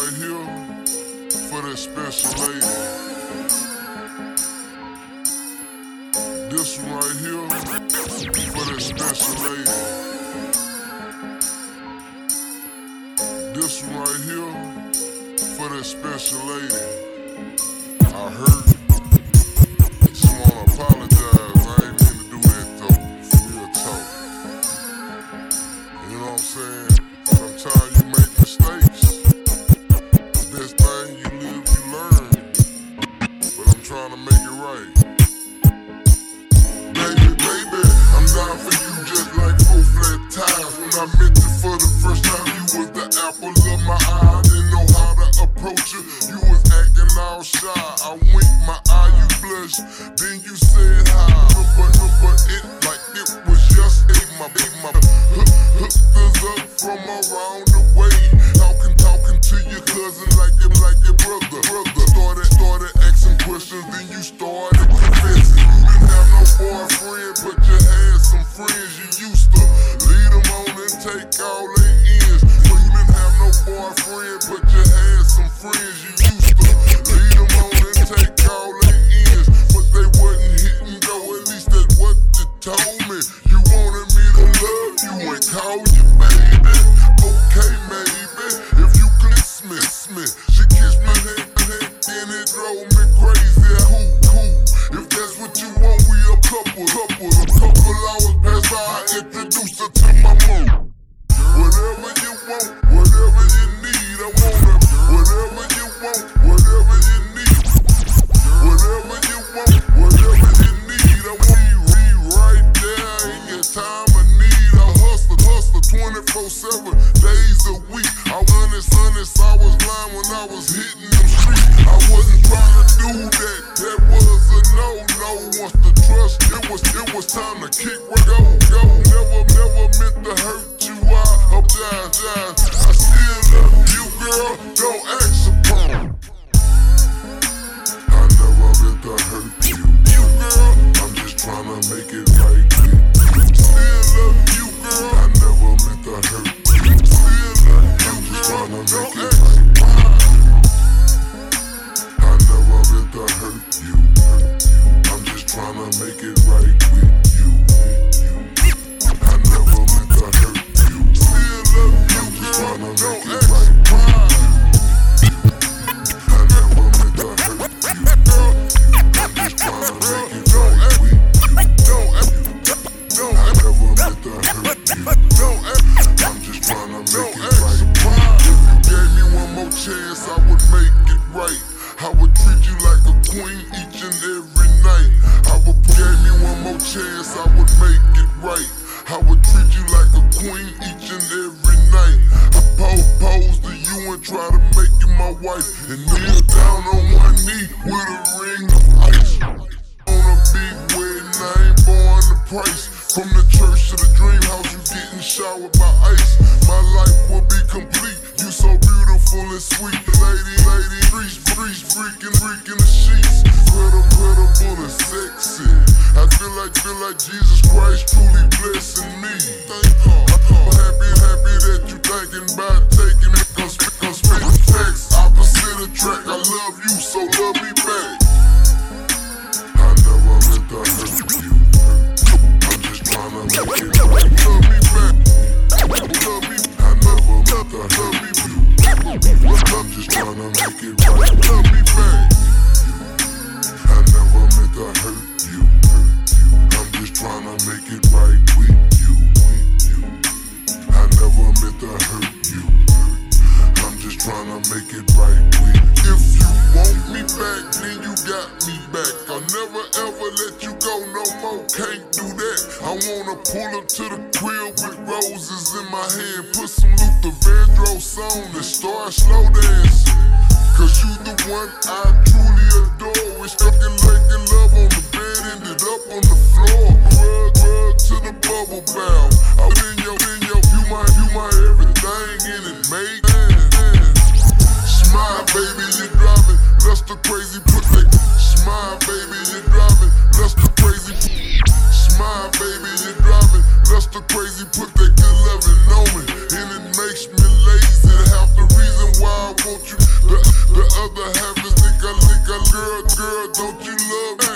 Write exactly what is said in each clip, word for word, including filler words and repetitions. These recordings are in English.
right here for that special lady. This one right here for that special lady. This one right here for that special lady. I heard it. Just wanna apologize. I ain't mean to do that though. Real talk. You know what I'm saying? Sometimes you make mistakes. Best thing you live, you learn. But I'm trying to make it right. Baby, baby, I'm down for you just like four flat tires. When I met you for the first time, you was the apple of my eye. I didn't know how to approach you. You was acting all shy. I winked my eye, you blushed. Then you said hi. But, but it like it was yesterday. My baby, my hook, hooked us up from around the way. Talking, talking to your cousin like it, like your brother. Brother started, started asking questions, then you started confessing. You didn't have no boyfriend, but you had some friends you used to lead them on and take all their ends. Well, you didn't have no boyfriend, but you had some friends you used to lead them on and take all their ends. But they wasn't hitting go, at least that's what you told me. You wanted me to love you and call you baby. Okay, maybe, if you could dismiss me. She kissed my head, head and it drove me crazy. Cool, cool, if that's what you want, we a couple, couple, a couple hours pass by, I introduced her to my mom. Whatever you want, whatever you need, I want her. Whatever you want, whatever you need. Whatever you want, whatever you need, I want you right there in your time of need. I hustle, hustle twenty-four seven days a week. I honest, honest, I was lying when I was hitting them streets. I wasn't trying to do that, that was a no-no. Once the trust, it was, it was time to kick, go, go. Never, never meant to hurt you, I apologize. I still love you, girl, don't act upon. I never meant to hurt you, you girl, I'm just trying to make it right with you. Still love you, girl, I never meant to hurt you. Still love you, I'm just trying to make it right. I never meant to hurt you. I'm just trying to make it right with you. I never meant to hurt you. Still love you, I'm just trying to make it right. I never meant to hurt you. I'm just trying to make it right with you. I never meant to hurt you. I'm just trying to make it right. If you gave me one more chance, I would make it right. I would treat you like a queen each and every night. I would give me one more chance, I would make it right. I would treat you like a queen each and every night. I propose to you and try to make you my wife, and kneel down on one knee with a ring of ice. On a big wedding, I ain't born the price. From the church to the dream house, you getting showered by ice. My life will be complete. You so beautiful and sweet, lady, lady, freeze, freeze, freaking, freaking the sheets. Incredible, incredible and sexy. I feel like, feel like Jesus Christ truly blessing me. Thank God. I'm happy, happy that you thinking about taking it. Cause, cause spitting facts, opposite attract. I love you, so love me back. I never meant to hurt you. I'm just trying to make it right. Love me back. Love me. I never meant to hurt me. I'm just trying to make it right. Love me back. I never meant to hurt you. I'm just trying to make it right with you. I never meant to hurt you. I'm just trying to make it right with you. If you want me back, then you got me back. I'll never ever let you go no more, can't do that. I wanna pull up to the crib with roses in my hand, put some Luther Vandross on and start slow dancing. Cause you the one I truly adore. We stuck in making love on the bed, ended up on the floor. Rug, rug to the bubble bath. Out in your, in your, you my, you my everything, and it made sense. Smile, baby, you're driving, Lester crazy, put that. Smile, baby, you're driving, Lester crazy. Smile, baby, you're driving, Lester crazy, put that good loving on me, and it makes me lazy. Half the reason why I want you. The, the other half is think I think I girl, girl, don't you love me?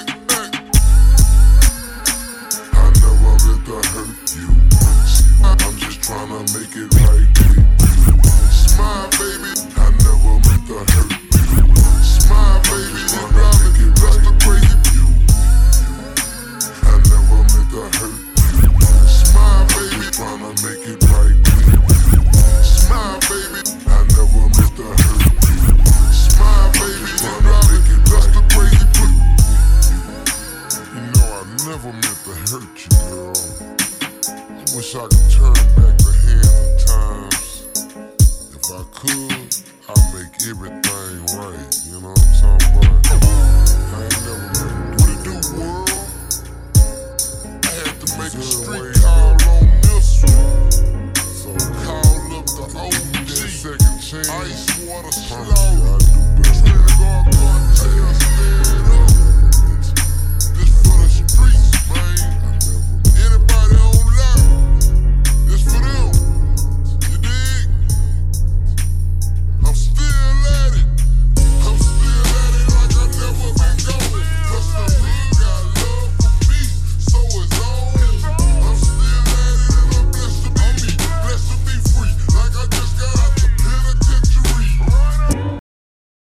I never meant to hurt you. I'm just tryna make it right with you. Smile, baby. I never meant to hurt you. Smile, baby. You drive me just the crazy view. I never meant to hurt you. Smile, baby. Tryna make it right with you. Smile, baby. I never meant to hurt you. Smile, baby. You drive me just the crazy view. You know I never meant to hurt you, girl. I wish I could turn back the hands of times. If I could, I'd make everything right. You know what I'm talking about? I ain't never meant to. What it do, world? I had to make a street